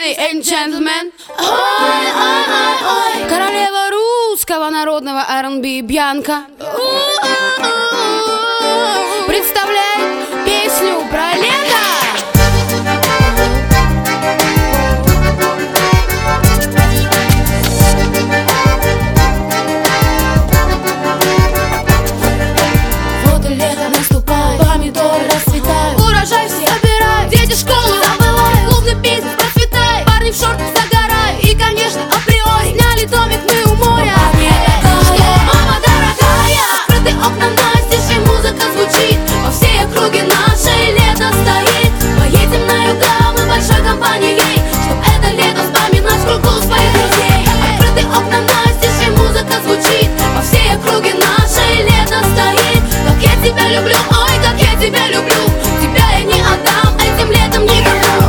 Ladies and gentlemen, ой, ой, ой, ой. Королева русского народного R&B Бьянка представляет песню про лето. Вот и лето наступает, помидоры расцветают, урожай все собирают, дети школу забывают, клубный бизнес процветает, парни в шортах загорают. И, конечно, априори сняли домик мы у моря. Что, мама дорогая, открыты окна настежь, и музыка звучит по всей округе нашей. Лето стоит, поедем на юга мы большой компанией, чтоб это лето вспоминать в кругу своих друзей. Открыты окна настежь, и музыка звучит по всей округе нашей. Лето стоит, как я тебя люблю, ой, как я тебя люблю. Тебя я не отдам этим летом никому.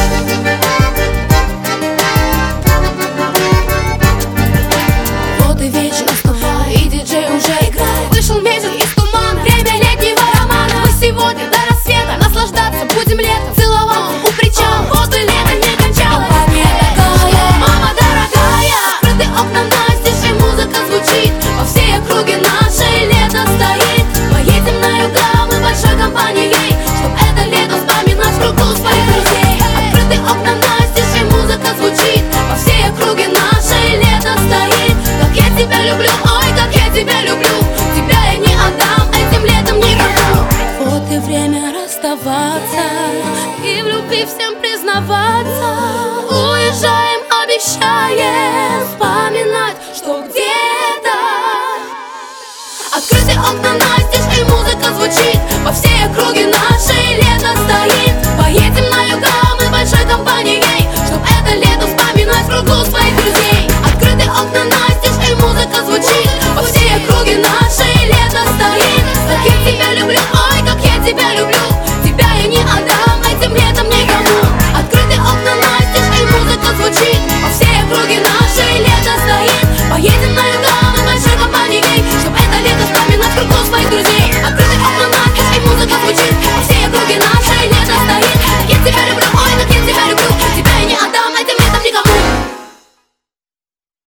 Вот и вечер наступает, и диджей уже играет. Вышел месяц из тумана, время летнего романа. Мы сегодня до рассвета наслаждаться будем летом, целовал у причала. Вот и лето не кончалось. Мама дорогая, открыты окна настежь, и музыка звучит по всей округе нашей. Лето стоит, поедем на юга мы большой компанией, чтоб это лето вспоминать в кругу своих друзей. Открыты окна настежь, и музыка звучит по всей округе нашей. Лето стоит, как я тебя люблю, ой, как я тебя люблю. Тебя я не отдам этим летом никому. Вот и время расставаться, и в любви всем признаваться. Уезжаем, обещаем вспоминать, что где-то открыты окна настежь, и музыка звучит по всей округе нашей.